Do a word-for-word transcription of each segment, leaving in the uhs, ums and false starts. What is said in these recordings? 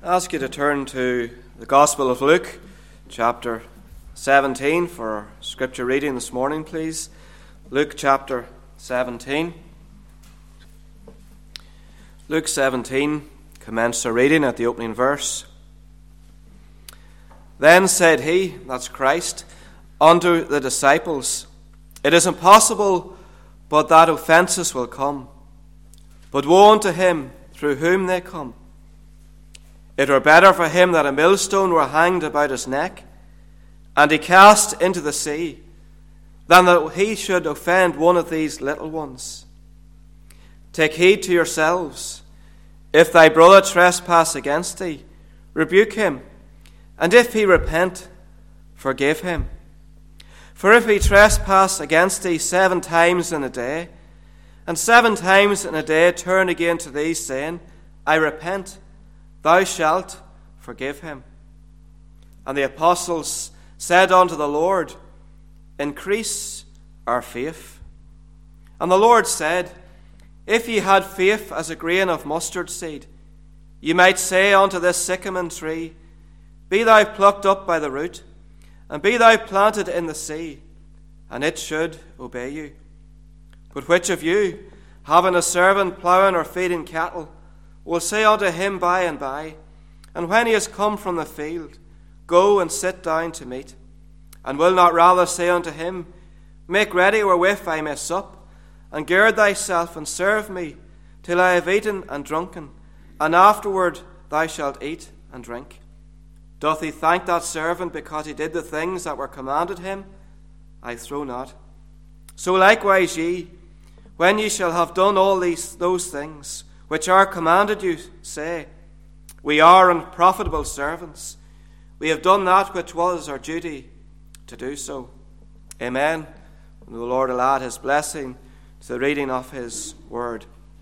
I ask you to turn to the Gospel of Luke, chapter seventeen, for our scripture reading this morning, please. Luke chapter seventeen. Luke seventeen, commence our reading at the opening verse. Then said he, that's Christ, unto the disciples, It is impossible but that offences will come. But woe unto him through whom they come. It were better for him that a millstone were hanged about his neck, and he cast into the sea, than that he should offend one of these little ones. Take heed to yourselves. If thy brother trespass against thee, rebuke him, and if he repent, forgive him. For if he trespass against thee seven times in a day, and seven times in a day turn again to thee, saying, I repent, thou shalt forgive him. And the apostles said unto the Lord, Increase our faith. And the Lord said, If ye had faith as a grain of mustard seed, ye might say unto this sycamore tree, Be thou plucked up by the root, and be thou planted in the sea, and it should obey you. But which of you, having a servant plowing or feeding cattle, will say unto him by and by, and when he is come from the field, Go and sit down to meat, and will not rather say unto him, Make ready wherewith I may sup, and gird thyself and serve me, till I have eaten and drunken, and afterward thou shalt eat and drink? Doth he thank that servant because he did the things that were commanded him? I trow not. So likewise ye, when ye shall have done all these those things which are commanded you, say, We are unprofitable servants. We have done that which was our duty to do so. Amen. And the Lord will add his blessing to the reading of his word.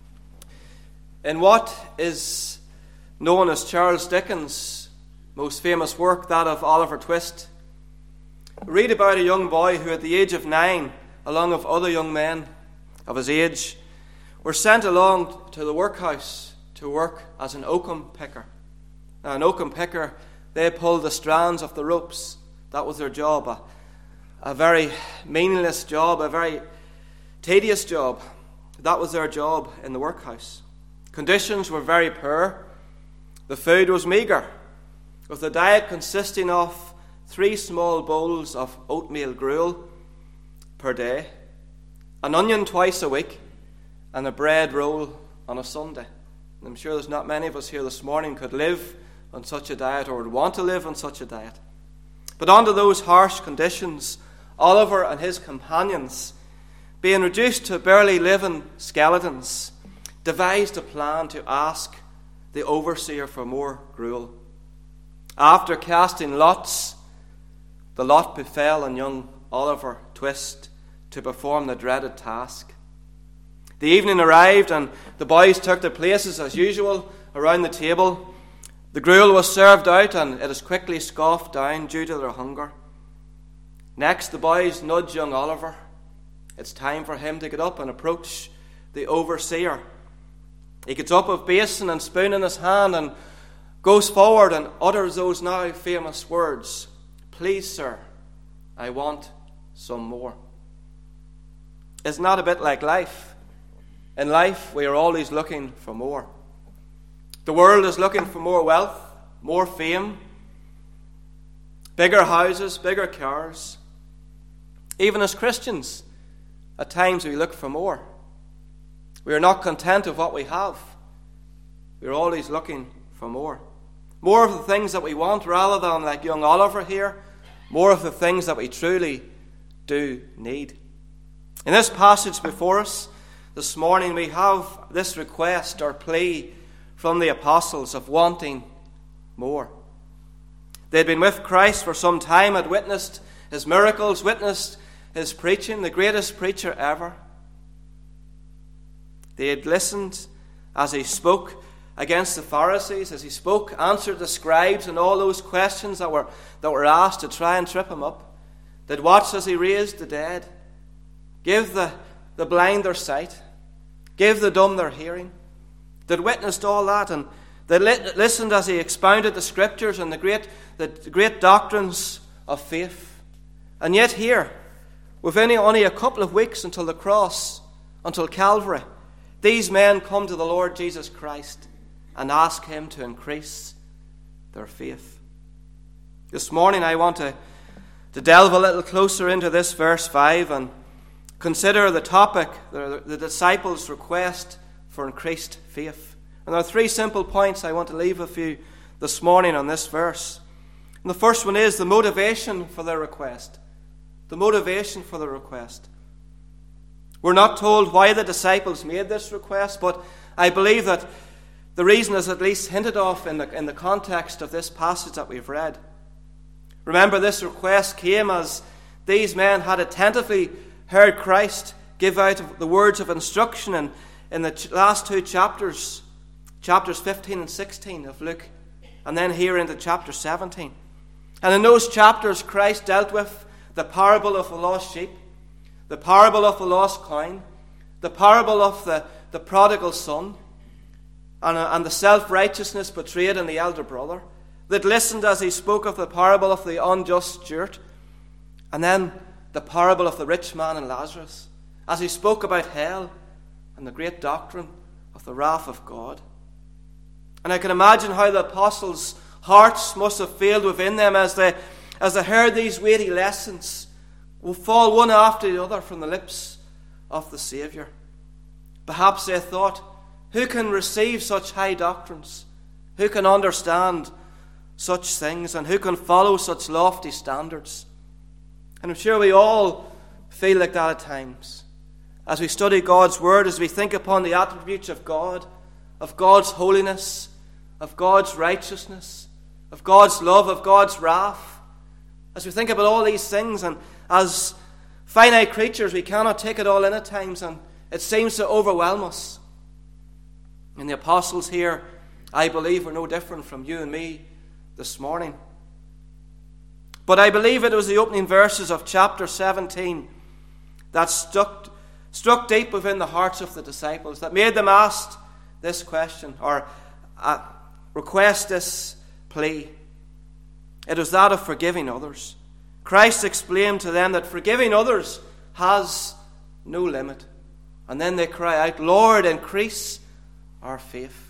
In what is known as Charles Dickens' most famous work, that of Oliver Twist, we read about a young boy who at the age of nine, along with other young men of his age, were sent along to the workhouse to work as an oakum picker. Now, an oakum picker, they pulled the strands of the ropes. That was their job. A, a very meaningless job, a very tedious job. That was their job in the workhouse. Conditions were very poor. The food was meagre, with the diet consisting of three small bowls of oatmeal gruel per day, an onion twice a week, and a bread roll on a Sunday. And I'm sure there's not many of us here this morning could live on such a diet or would want to live on such a diet. But under those harsh conditions, Oliver and his companions, being reduced to barely living skeletons, devised a plan to ask the overseer for more gruel. After casting lots, the lot befell on young Oliver Twist to perform the dreaded task. The evening arrived, and the boys took their places as usual around the table. The gruel was served out, and it is quickly scoffed down due to their hunger. Next, the boys nudged young Oliver. It's time for him to get up and approach the overseer. He gets up with basin and spoon in his hand and goes forward and utters those now famous words, Please, sir, I want some more. Isn't that a bit like life? In life, we are always looking for more. The world is looking for more wealth, more fame, bigger houses, bigger cars. Even as Christians, at times we look for more. We are not content with what we have. We are always looking for more. More of the things that we want, rather than, like young Oliver here, more of the things that we truly do need. In this passage before us this morning, we have this request or plea from the apostles of wanting more. They had been with Christ for some time, had witnessed his miracles, witnessed his preaching, the greatest preacher ever. They had listened as he spoke against the Pharisees, as he spoke, answered the scribes and all those questions that were, that were asked to try and trip him up. They'd watched as he raised the dead, give the, the blind their sight, give the dumb their hearing. They'd witnessed all that, and They li- listened as he expounded the scriptures and the great, the great doctrines of faith. And yet here, within only a couple of weeks until the cross, until Calvary, these men come to the Lord Jesus Christ and ask him to increase their faith. This morning I want to, to delve a little closer into this verse five and consider the topic, the, the disciples' request for increased faith. And there are three simple points I want to leave with you this morning on this verse. And the first one is the motivation for their request. The motivation for the request. We're not told why the disciples made this request, but I believe that the reason is at least hinted off in the, in the context of this passage that we've read. Remember, this request came as these men had attentively heard Christ give out the words of instruction in, in the last two chapters, chapters fifteen and sixteen of Luke, and then here into chapter seventeen. And in those chapters, Christ dealt with the parable of the lost sheep, the parable of the lost coin, the parable of the, the prodigal son, and, uh, and the self-righteousness betrayed in the elder brother, that listened as he spoke of the parable of the unjust steward, and then the parable of the rich man and Lazarus, as he spoke about hell and the great doctrine of the wrath of God. And I can imagine how the apostles' hearts must have failed within them as they, as they heard these weighty lessons will fall one after the other from the lips of the Saviour. Perhaps they thought, who can receive such high doctrines? Who can understand such things? And who can follow such lofty standards? And I'm sure we all feel like that at times. As we study God's Word, as we think upon the attributes of God, of God's holiness, of God's righteousness, of God's love, of God's wrath, as we think about all these things, and as finite creatures, we cannot take it all in at times, and it seems to overwhelm us. And the apostles here, I believe, are no different from you and me this morning. But I believe it was the opening verses of chapter seventeen that stuck, struck deep within the hearts of the disciples, that made them ask this question, or uh, request this plea. It was that of forgiving others. Christ explained to them that forgiving others has no limit. And then they cry out, Lord, increase our faith.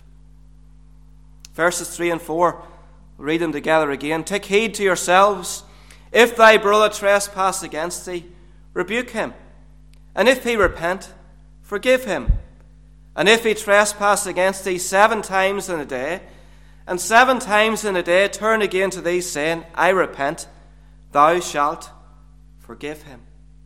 Verses three and four, we'll read them together again. Take heed to yourselves. If thy brother trespass against thee, rebuke him. And if he repent, forgive him. And if he trespass against thee seven times in a day, and seven times in a day turn again to thee, saying, I repent, thou shalt forgive him.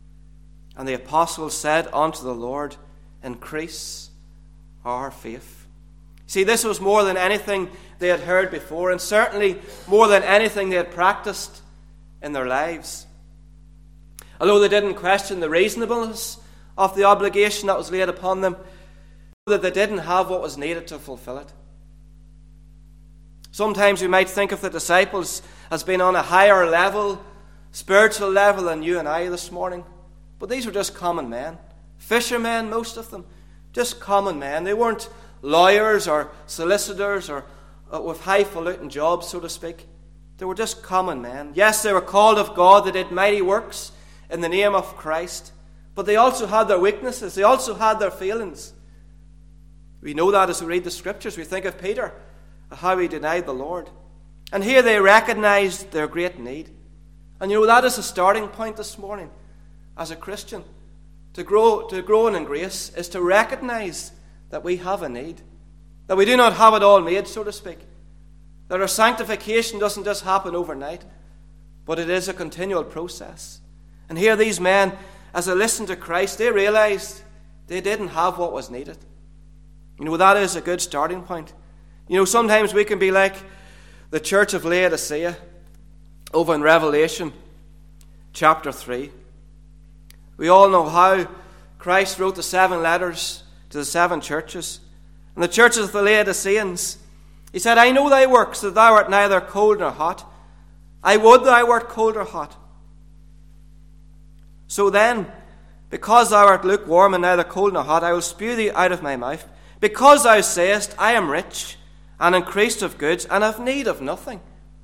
And the apostles said unto the Lord, increase our faith. See, this was more than anything they had heard before, and certainly more than anything they had practiced in their lives. Although they didn't question the reasonableness of the obligation that was laid upon them, that they didn't have what was needed to fulfill it. Sometimes we might think of the disciples as being on a higher level, spiritual level than you and I this morning. But these were just common men. Fishermen, most of them. Just common men. They weren't lawyers or solicitors or uh, with highfalutin jobs, so to speak. They were just common men. Yes, they were called of God. They did mighty works in the name of Christ. But they also had their weaknesses. They also had their failings. We know that as we read the Scriptures. We think of Peter, how he denied the Lord. And here they recognized their great need. And you know, that is a starting point this morning as a Christian. To grow, to grow in grace is to recognize that we have a need. That we do not have it all made, so to speak. That our sanctification doesn't just happen overnight, but it is a continual process. And here these men, as they listened to Christ, they realized they didn't have what was needed. You know, that is a good starting point. You know, sometimes we can be like the church of Laodicea over in Revelation chapter three. We all know how Christ wrote the seven letters to the seven churches. And the churches of the Laodiceans, he said, I know thy works, that thou art neither cold nor hot. I would thou wert cold or hot. So then, because thou art lukewarm and neither cold nor hot, I will spew thee out of my mouth. Because thou sayest, I am rich, and increased of goods, and have need of nothing.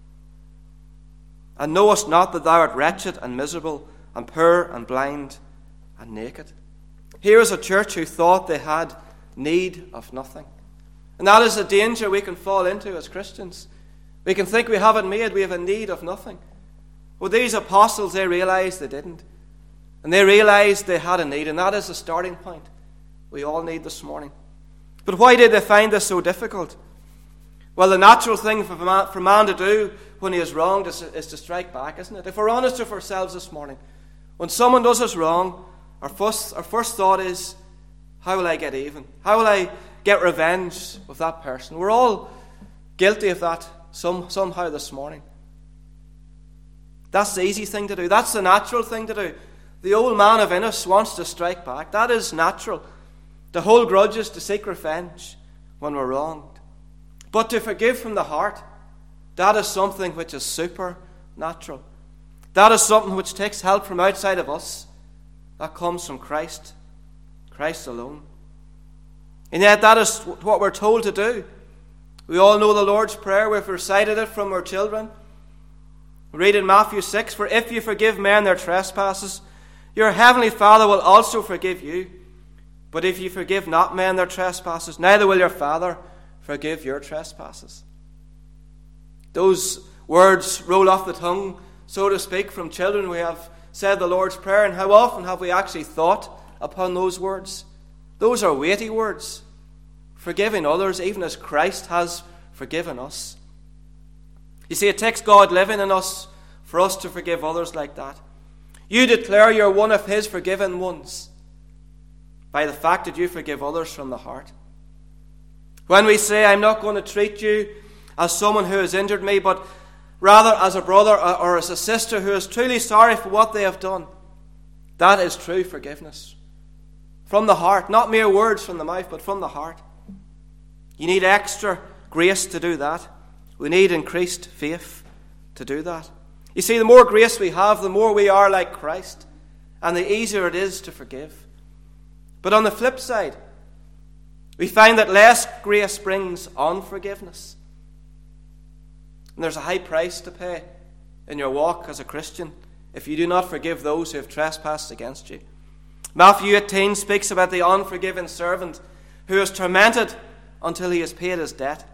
And knowest not that thou art wretched and miserable, and poor and blind and naked? Here is a church who thought they had need of nothing. And that is a danger we can fall into as Christians. We can think we have it made, we have a need of nothing. Well, these apostles, they realized they didn't. And they realized they had a need, and that is the starting point we all need this morning. But why did they find this so difficult? Well, the natural thing for man, for man to do when he is wronged is, is to strike back, isn't it? If we're honest with ourselves this morning, when someone does us wrong, our first, our first thought is, how will I get even? How will I get revenge with that person? We're all guilty of that some, somehow this morning. That's the easy thing to do. That's the natural thing to do. The old man of us wants to strike back. That is natural. To hold grudges, to seek revenge when we're wronged. But to forgive from the heart, that is something which is supernatural. That is something which takes help from outside of us. That comes from Christ, Christ alone. And yet that is what we're told to do. We all know the Lord's Prayer. We've recited it from our children. We read in Matthew six, "For if you forgive men their trespasses, your heavenly Father will also forgive you. But if you forgive not men their trespasses, neither will your Father forgive your trespasses." Those words roll off the tongue, so to speak, from children. We have said the Lord's Prayer, and how often have we actually thought upon those words? Those are weighty words. Forgiving others, even as Christ has forgiven us. You see, it takes God living in us for us to forgive others like that. You declare you're one of His forgiven ones by the fact that you forgive others from the heart. When we say, I'm not going to treat you as someone who has injured me, but rather as a brother or as a sister who is truly sorry for what they have done, that is true forgiveness. From the heart, not mere words from the mouth, but from the heart. You need extra grace to do that. We need increased faith to do that. You see, the more grace we have, the more we are like Christ, and the easier it is to forgive. But on the flip side, we find that less grace brings unforgiveness. And there's a high price to pay in your walk as a Christian if you do not forgive those who have trespassed against you. Matthew eighteen speaks about the unforgiven servant who is tormented until he has paid his debt.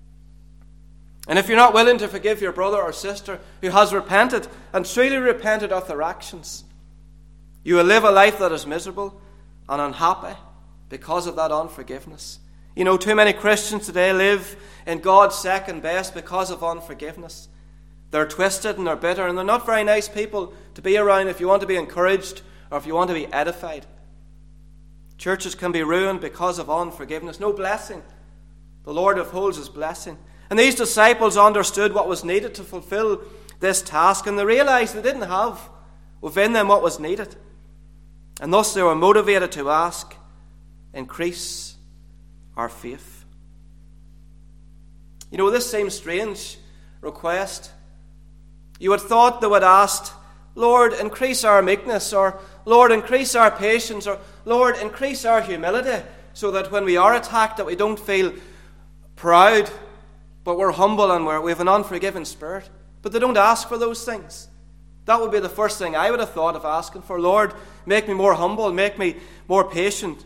And if you're not willing to forgive your brother or sister who has repented and truly repented of their actions, you will live a life that is miserable and unhappy because of that unforgiveness. You know, too many Christians today live in God's second best because of unforgiveness. They're twisted and they're bitter, and they're not very nice people to be around if you want to be encouraged or if you want to be edified. Churches can be ruined because of unforgiveness. No blessing. The Lord withholds His blessing. And these disciples understood what was needed to fulfill this task, and they realized they didn't have within them what was needed. And thus they were motivated to ask, increase our faith. You know, this seems strange request. You would thought they would ask, Lord, increase our meekness, or Lord, increase our patience, or Lord, increase our humility, so that when we are attacked that we don't feel proud, but we're humble and we're, we have an unforgiving spirit. But they don't ask for those things. That would be the first thing I would have thought of asking for. Lord, make me more humble, make me more patient.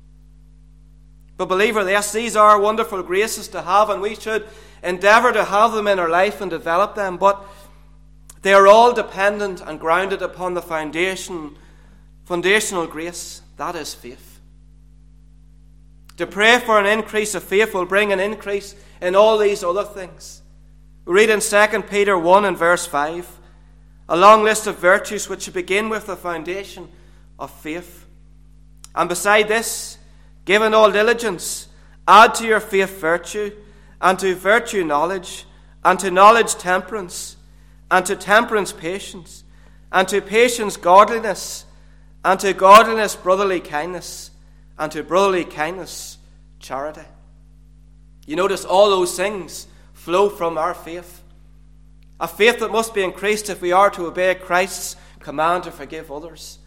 But believer, yes, these are wonderful graces to have, and we should endeavour to have them in our life and develop them. But they are all dependent and grounded upon the foundation, foundational grace, that is faith. To pray for an increase of faith will bring an increase in all these other things. We read in Second Peter one and verse five, a long list of virtues which begin with the foundation of faith. And beside this, given all diligence, add to your faith virtue, and to virtue knowledge, and to knowledge temperance, and to temperance patience, and to patience godliness, and to godliness brotherly kindness, and to brotherly kindness charity. You notice all those things flow from our faith. A faith that must be increased if we are to obey Christ's command to forgive others.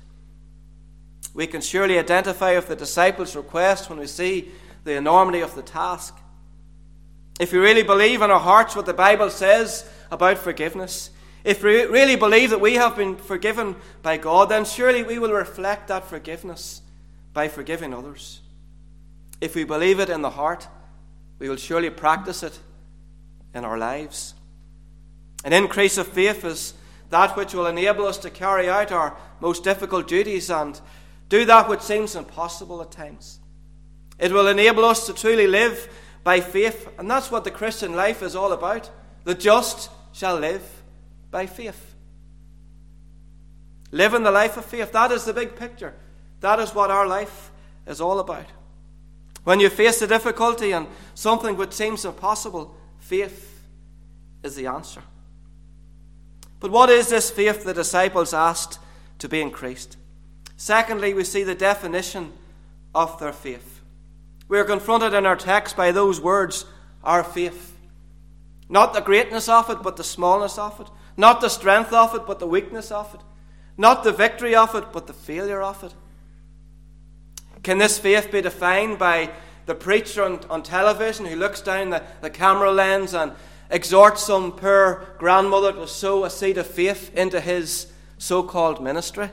We can surely identify with the disciples' request when we see the enormity of the task. If we really believe in our hearts what the Bible says about forgiveness, if we really believe that we have been forgiven by God, then surely we will reflect that forgiveness by forgiving others. If we believe it in the heart, we will surely practice it in our lives. An increase of faith is that which will enable us to carry out our most difficult duties and do that which seems impossible at times. It will enable us to truly live by faith, and that's what the Christian life is all about. The just shall live by faith. Living the life of faith, that is the big picture. That is what our life is all about. When you face a difficulty and something which seems impossible, faith is the answer. But what is this faith the disciples asked to be increased? Secondly, we see the definition of their faith. We are confronted in our text by those words, our faith. Not the greatness of it, but the smallness of it. Not the strength of it, but the weakness of it. Not the victory of it, but the failure of it. Can this faith be defined by the preacher on, on television who looks down the, the camera lens and exhorts some poor grandmother to sow a seed of faith into his so-called ministry?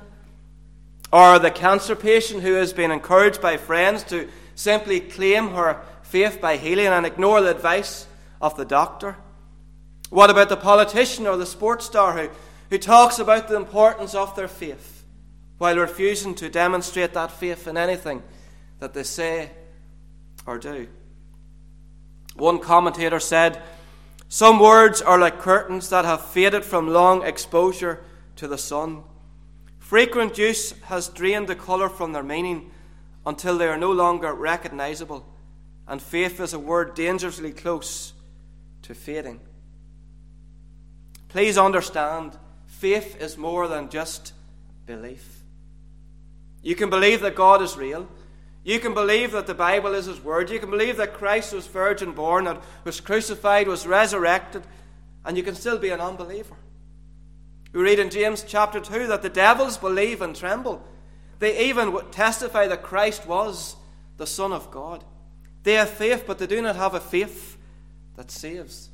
Or the cancer patient who has been encouraged by friends to simply claim her faith by healing and ignore the advice of the doctor? What about the politician or the sports star who, who talks about the importance of their faith while refusing to demonstrate that faith in anything that they say or do? One commentator said, "Some words are like curtains that have faded from long exposure to the sun. Frequent use has drained the colour from their meaning until they are no longer recognizable, and faith is a word dangerously close to fading." Please understand, faith is more than just belief. You can believe that God is real. You can believe that the Bible is His Word. You can believe that Christ was virgin born, and was crucified, was resurrected, and you can still be an unbeliever. We read in James chapter two that the devils believe and tremble. They even testify that Christ was the Son of God. They have faith, but they do not have a faith that saves.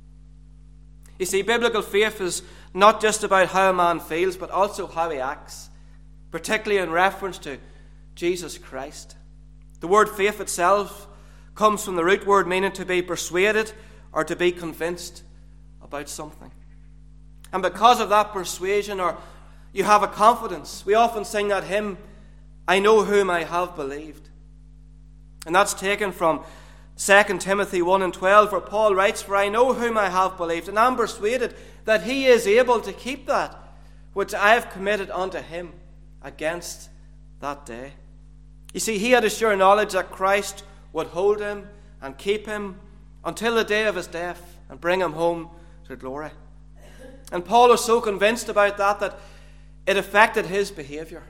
You see, biblical faith is not just about how a man feels, but also how he acts, particularly in reference to Jesus Christ. The word faith itself comes from the root word meaning to be persuaded or to be convinced about something. And because of that persuasion, or you have a confidence, we often sing that hymn, "I know whom I have believed." And that's taken from Second Timothy one and twelve, where Paul writes, "For I know whom I have believed, and am persuaded that he is able to keep that which I have committed unto him against that day." You see, he had a sure knowledge that Christ would hold him and keep him until the day of his death and bring him home to glory. And Paul was so convinced about that that it affected his behaviour.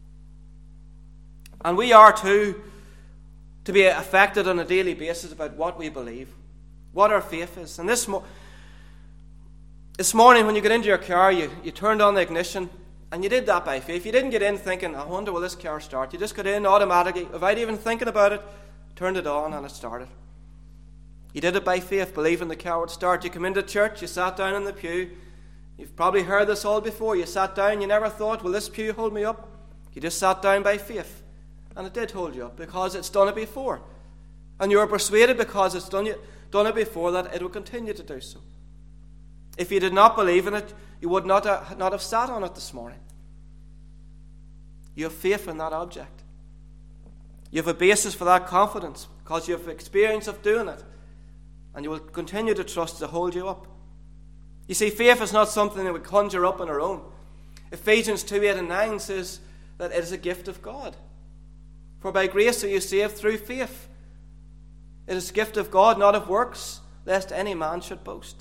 And we are too to be affected on a daily basis about what we believe, what our faith is. And this, mo- this morning when you get into your car, you, you turned on the ignition, and you did that by faith. You didn't get in thinking, "I wonder will this car start?" You just got in automatically, without even thinking about it, turned it on and it started. You did it by faith, believing the car would start. You come into church, you sat down in the pew. You've probably heard this all before. You sat down, you never thought, "Will this pew hold me up?" You just sat down by faith. And it did hold you up because it's done it before. And you were persuaded because it's done, you, done it before that it will continue to do so. If you did not believe in it, you would not, uh, not have sat on it this morning. You have faith in that object. You have a basis for that confidence because you have experience of doing it. And you will continue to trust to hold you up. You see, faith is not something that we conjure up on our own. Ephesians two, eight and nine says that it is a gift of God. For by grace are you saved through faith. It is a gift of God, not of works, lest any man should boast.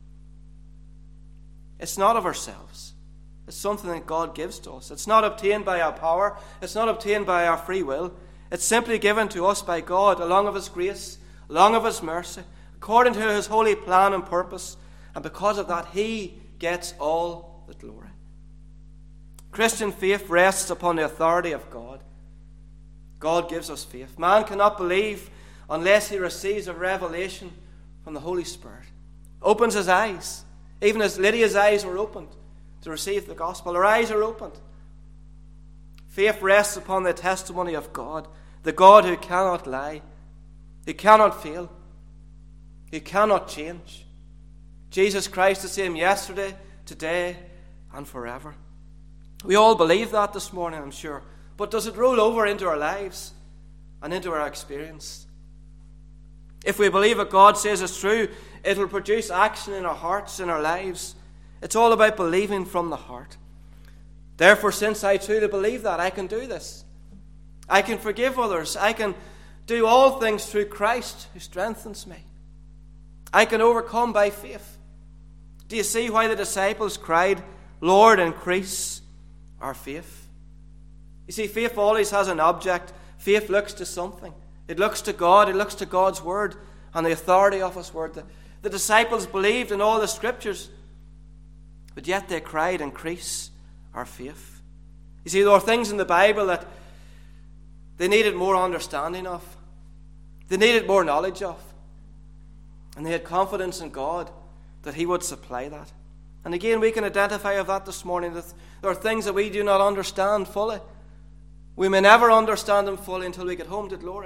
It's not of ourselves. It's something that God gives to us. It's not obtained by our power. It's not obtained by our free will. It's simply given to us by God, along of His grace, along of His mercy, according to His holy plan and purpose. And because of that, He gets all the glory. Christian faith rests upon the authority of God. God gives us faith. Man cannot believe unless he receives a revelation from the Holy Spirit. Opens his eyes. Even as Lydia's eyes were opened to receive the gospel, her eyes are opened. Faith rests upon the testimony of God, the God who cannot lie, who cannot fail, who cannot change. Jesus Christ the same yesterday, today, and forever. We all believe that this morning, I'm sure. But does it roll over into our lives and into our experience? If we believe what God says is true, it will produce action in our hearts, in our lives. It's all about believing from the heart. Therefore, since I truly believe that, I can do this. I can forgive others. I can do all things through Christ who strengthens me. I can overcome by faith. Do you see why the disciples cried, Lord, increase our faith? You see, faith always has an object. Faith looks to something. It looks to God. It looks to God's word and the authority of his word. The, the disciples believed in all the scriptures, but yet they cried, increase our faith. You see, there were things in the Bible that they needed more understanding of. They needed more knowledge of. And they had confidence in God that he would supply that. And again, we can identify of that this morning, that there are things that we do not understand fully. We may never understand them fully until we get home to glory.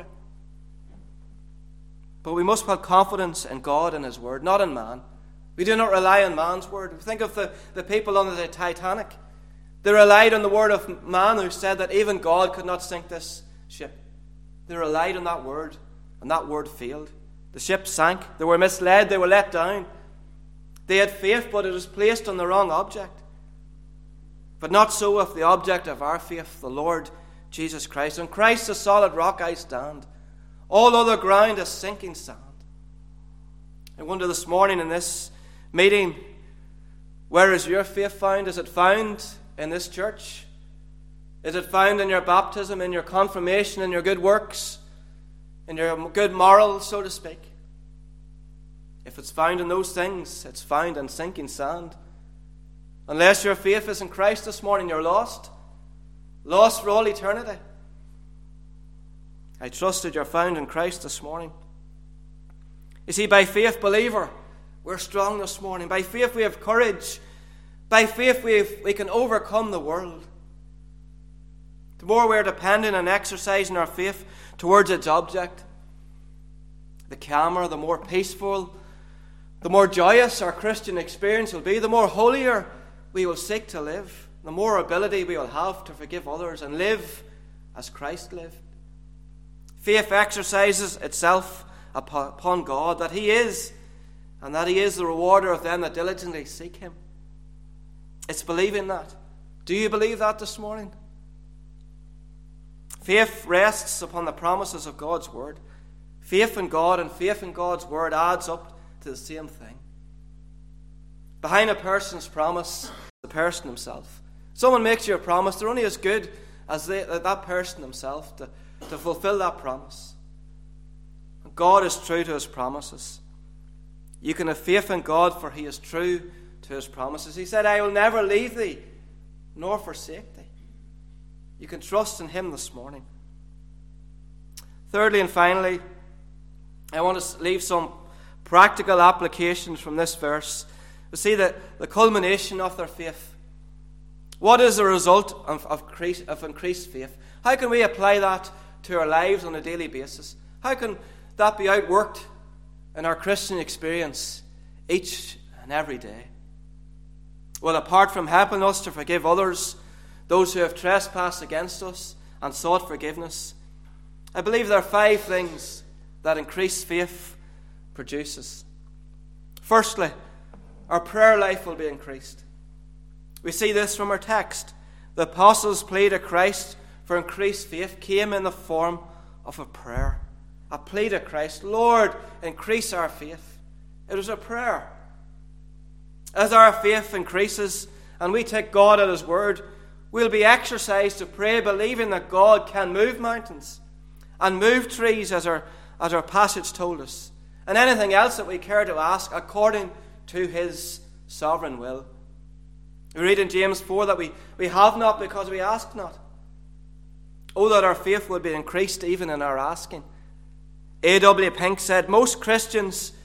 But we must have confidence in God and his word, not in man. We do not rely on man's word. Think of the, the people on the Titanic. They relied on the word of man who said that even God could not sink this ship. They relied on that word, and that word failed. The ship sank. They were misled. They were let down. They had faith, but it was placed on the wrong object. But not so with the object of our faith, the Lord Jesus Christ. On Christ, the solid rock, I stand. All other ground is sinking sand. I wonder this morning in this meeting, where is your faith found? Is it found in this church? Is it found in your baptism, in your confirmation, in your good works, in your good morals, so to speak? If it's found in those things, it's found in sinking sand. Unless your faith is in Christ this morning, you're lost. Lost for all eternity. I trust that you're found in Christ this morning. You see, by faith, believer, we're strong this morning. By faith, we have courage. By faith, we, have, we can overcome the world. The more we're dependent on exercising our faith towards its object, the calmer, the more peaceful, the more joyous our Christian experience will be, the more holier we will seek to live, the more ability we will have to forgive others and live as Christ lived. Faith exercises itself upon God, that he is, and that he is the rewarder of them that diligently seek him. It's believing that. Do you believe that this morning? Faith rests upon the promises of God's word. Faith in God and faith in God's word adds up to the same thing. Behind a person's promise, the person himself. Someone makes you a promise, they're only as good as they, that person himself to, to fulfill that promise. God is true to his promises. You can have faith in God, for he is true to his promises. He said, I will never leave thee, nor forsake thee. You can trust in him this morning. Thirdly and finally, I want to leave some practical applications from this verse. We see the, the culmination of their faith. What is the result of, of, increase, of increased faith? How can we apply that to our lives on a daily basis? How can that be outworked in our Christian experience each and every day? Well, apart from helping us to forgive others, those who have trespassed against us and sought forgiveness, I believe there are five things that increased faith produces. Firstly, our prayer life will be increased. We see this from our text. The apostles' plea to Christ for increased faith came in the form of a prayer. A plea to Christ, Lord, increase our faith. It was a prayer. As our faith increases and we take God at his word, we'll be exercised to pray, believing that God can move mountains and move trees, as our, as our passage told us, and anything else that we care to ask according to his sovereign will. We read in James four that we, we have not because we ask not. Oh, that our faith would be increased even in our asking. A W Pink said, most Christians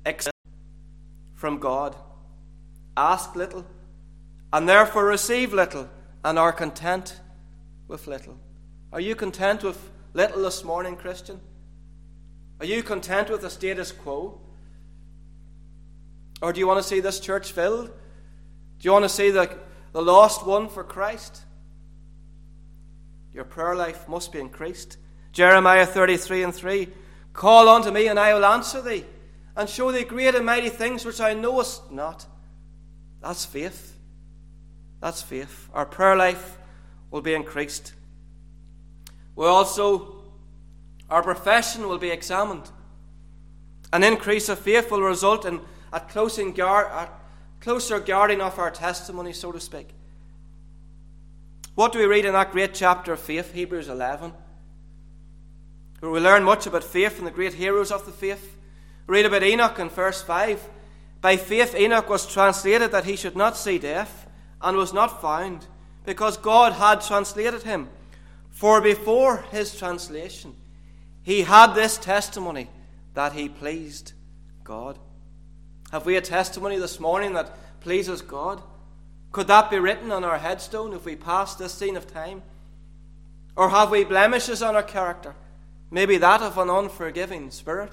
Accept from God. Ask little, and therefore receive little, and are content with little. Are you content with little this morning, Christian? Are you content with the status quo? Or do you want to see this church filled? Do you want to see the, the lost one for Christ? Your prayer life must be increased. Jeremiah thirty-three and three, call unto me, and I will answer thee, and show thee great and mighty things which thou knowest not. That's faith. That's faith. Our prayer life will be increased. We also, our profession will be examined. An increase of faith will result in a closer guard, a closer guarding of our testimony, so to speak. What do we read in that great chapter of faith, Hebrews eleven? Where we learn much about faith from the great heroes of the faith. We read about Enoch in verse five. By faith Enoch was translated that he should not see death, and was not found, because God had translated him. For before his translation he had this testimony, that he pleased God. Have we a testimony this morning that pleases God? Could that be written on our headstone if we pass this scene of time? Or have we blemishes on our character? Maybe that of an unforgiving spirit?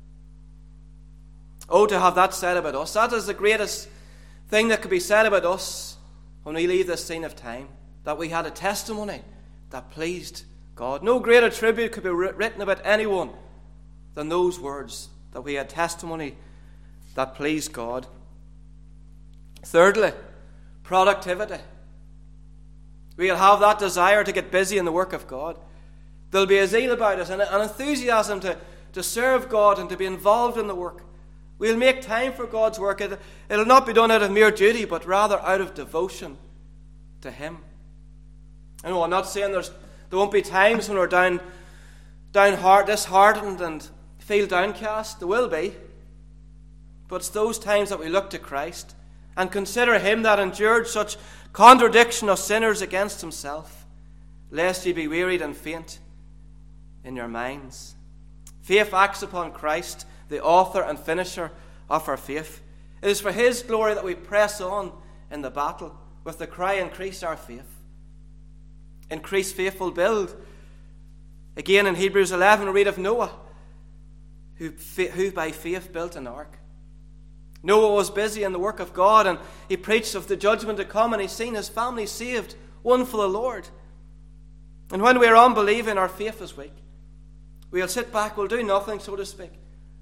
Oh, to have that said about us. That is the greatest thing that could be said about us when we leave this scene of time. That we had a testimony that pleased God. No greater tribute could be written about anyone than those words, that we had testimony that pleased God. Thirdly, productivity. We'll have that desire to get busy in the work of God. There'll be a zeal about us and an enthusiasm to, to serve God and to be involved in the work. We'll make time for God's work. It, it'll not be done out of mere duty, but rather out of devotion to Him. I know I'm not saying there's, there won't be times when we're down, down heart, disheartened and feel downcast. There will be. But it's those times that we look to Christ and consider Him that endured such contradiction of sinners against Himself, lest ye be wearied and faint in your minds. Faith acts upon Christ, the author and finisher of our faith. It is for His glory that we press on in the battle with the cry, increase our faith. Increase faith will build. Again in Hebrews eleven we read of Noah, who, who by faith built an ark. Noah was busy in the work of God, and he preached of the judgment to come, and he's seen his family saved, one for the Lord. And when we are unbelieving, our faith is weak. We'll sit back, we'll do nothing, so to speak.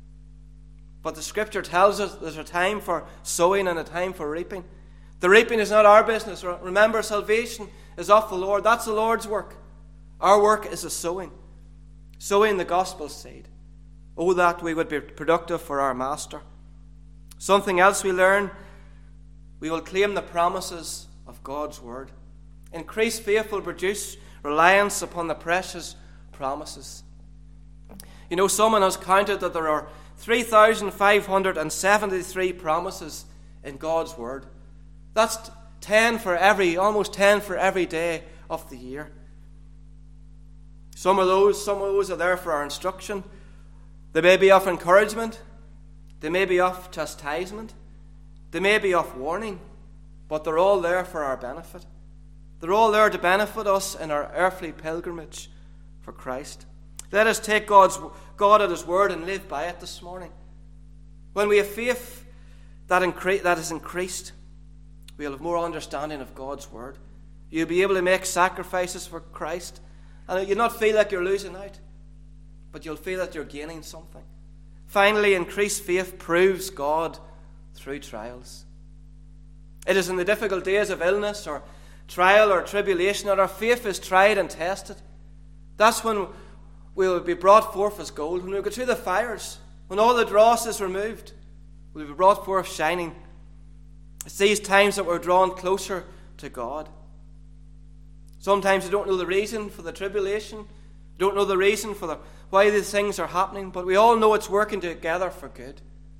But the Scripture tells us there's a time for sowing and a time for reaping. The reaping is not our business. Remember, salvation is of the Lord. That's the Lord's work. Our work is the sowing. Sowing the gospel seed. Oh, that we would be productive for our Master. Something else we learn, we will claim the promises of God's word. Increased faith will produce reliance upon the precious promises. You know, someone has counted that there are three thousand five hundred seventy-three promises in God's word. That's ten for every, almost ten for every day of the year. Some of those, some of those are there for our instruction. They may be of encouragement. They may be of chastisement. They may be of warning. But they're all there for our benefit. They're all there to benefit us in our earthly pilgrimage for Christ. Let us take God's God at His word and live by it this morning. When we have faith that, incre- that is increased, we'll have more understanding of God's word. You'll be able to make sacrifices for Christ. And you'll not feel like you're losing out, but you'll feel that you're gaining something. Finally, increased faith proves God through trials. It is in the difficult days of illness or trial or tribulation that our faith is tried and tested. That's when we will be brought forth as gold. When we go through the fires, when all the dross is removed, we'll be brought forth shining. It's these times that we're drawn closer to God. Sometimes we don't know the reason for the tribulation, don't know the reason for the, why these things are happening, but we all know it's working together for good.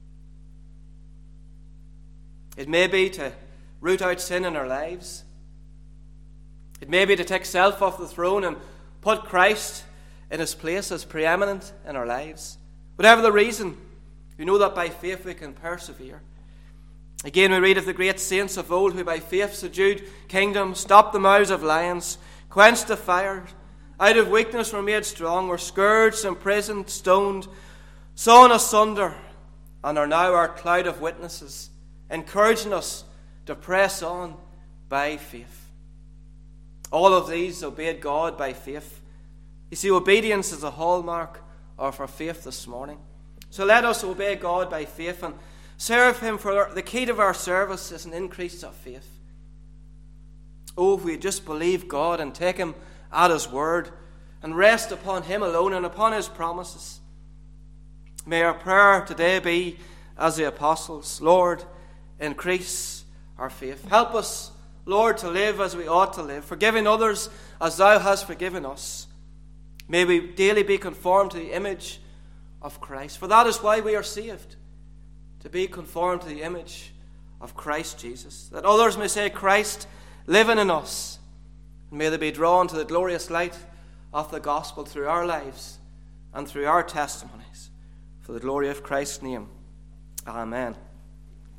It may be to root out sin in our lives. It may be to take self off the throne and put Christ in His place as preeminent in our lives. Whatever the reason, We know that by faith we can persevere. Again, we read of the great saints of old who by faith subdued kingdoms, stopped the mouths of lions, quenched the fire, out of weakness were made strong, were scourged, imprisoned, stoned, sawn asunder, and are now our cloud of witnesses, encouraging us to press on by faith. All of these obeyed God by faith. You see, obedience is a hallmark of our faith this morning. So let us obey God by faith and serve him, for the key to our service is an increase of faith. Oh, if we just believe God and take him at his word and rest upon him alone and upon his promises. May our prayer today be as the apostles: Lord, increase our faith. Help us, Lord, to live as we ought to live, forgiving others as thou hast forgiven us. May we daily be conformed to the image of Christ, for that is why we are saved, to be conformed to the image of Christ Jesus, that others may say, Christ living in us. And may they be drawn to the glorious light of the gospel through our lives and through our testimonies, for the glory of Christ's name. Amen.